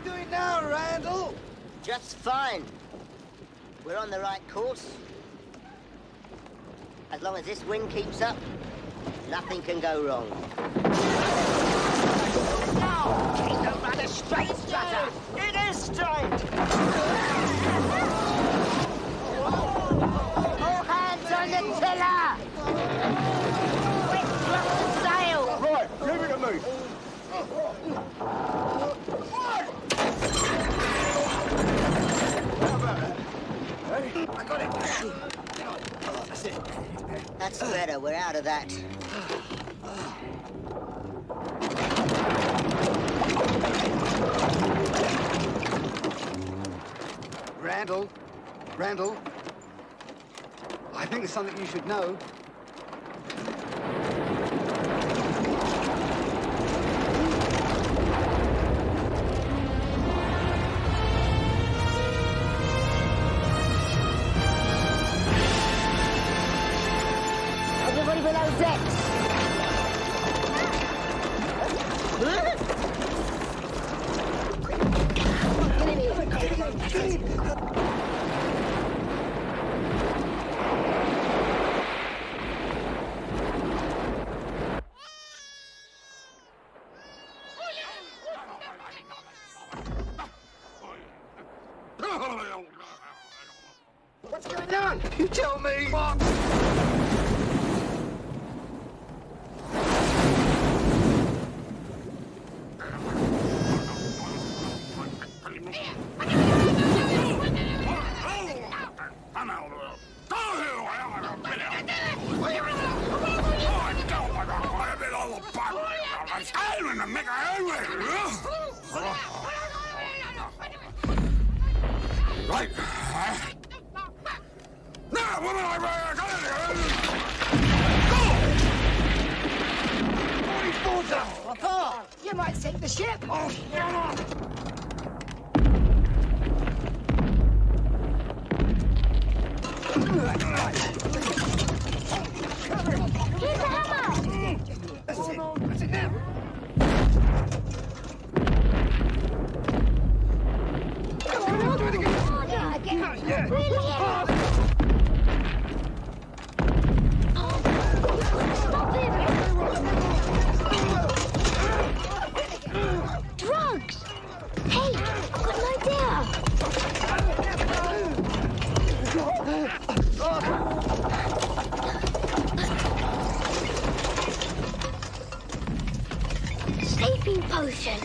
doing now, Randall? Just fine. We're on the right course. As long as this wind keeps up, nothing can go wrong. No! Don't run a straight, Strutter! It is straight! All hands on the tiller! Quick, drop the sail! Right, leave it to me. I got it. That's it. That's better, we're out of that. Randall, I think there's something you should know. Everybody below decks! What's going on? You tell me. What? Right. Now, woman, Oh, you might sink the ship! Oh, Here's the hammer! That's it. That's it now. Do it again. Drugs! Hey, I've got an idea! Sleeping potion!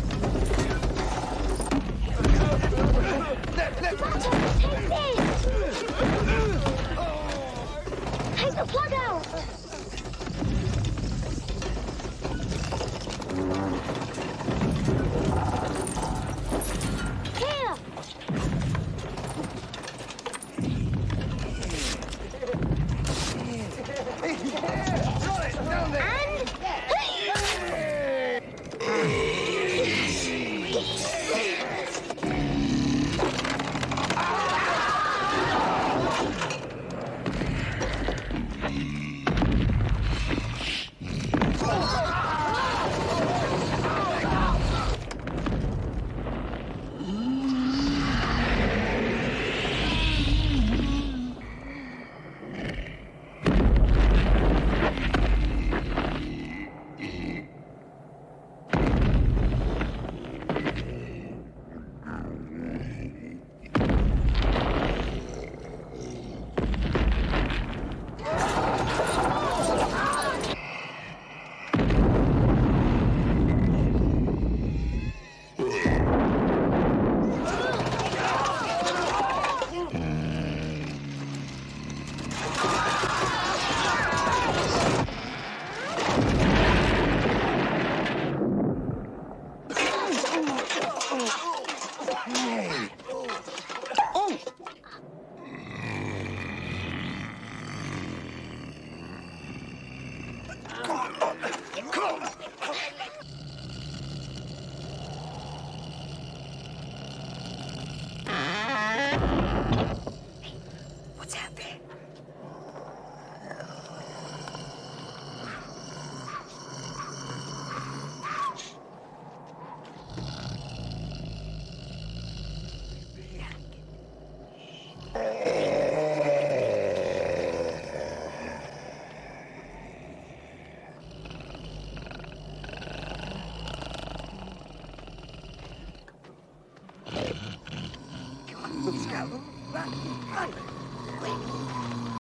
Take the plug out!